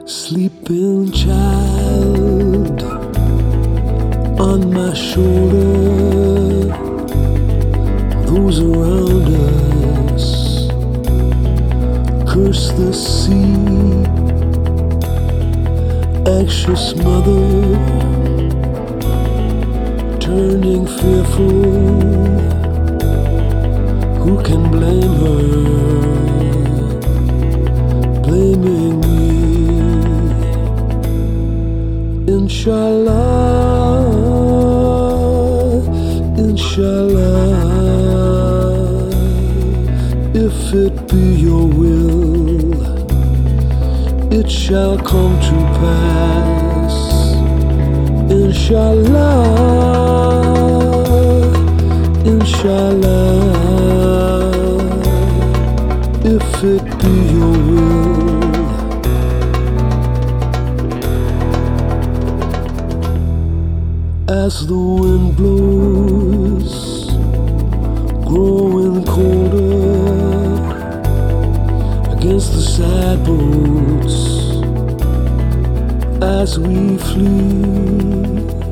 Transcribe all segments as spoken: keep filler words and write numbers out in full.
Sleeping child on my shoulder, those around us curse the sea. Anxious mother turning fearful, who can blame her, blaming me? Inshallah, Inshallah, if it be your will, it shall come to pass. Inshallah, Inshallah, if it be your will. As the wind blows, growing colder against the sailboats, as we flee,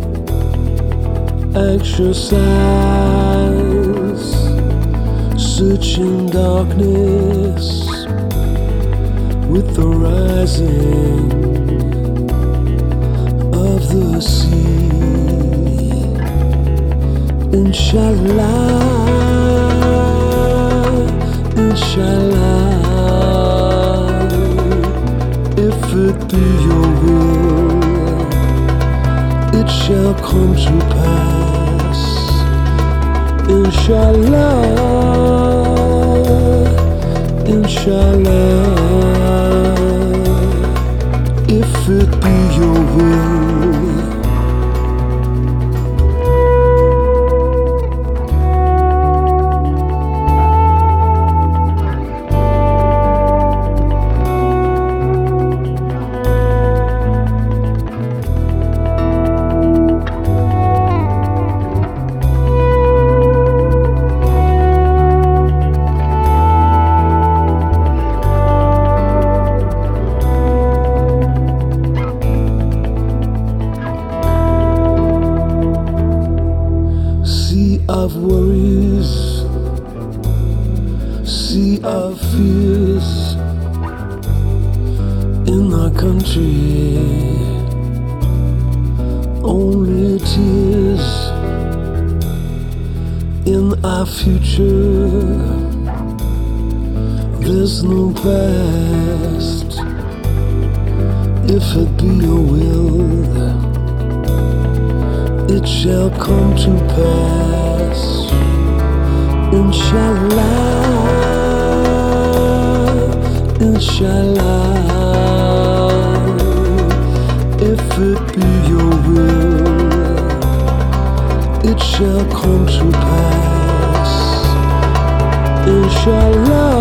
anxious eyes searching darkness with the rising of the sea. Inshallah, Inshallah, if it be your will, it shall come to pass. Inshallah, Inshallah, if it be your will. Sea of worries, sea of fears in our country, only tears in our future. There's no past, if it be your will, it shall come to pass. Inshallah, Inshallah, if it be your will, it shall come to pass. Inshallah,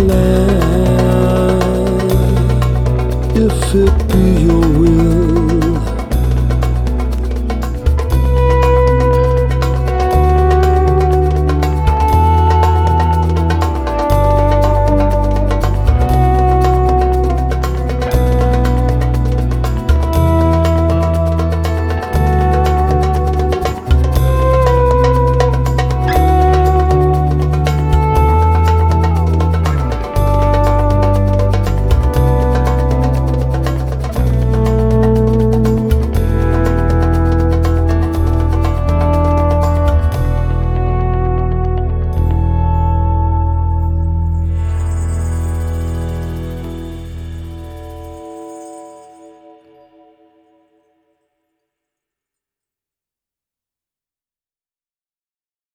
Inshallah, if it be your will.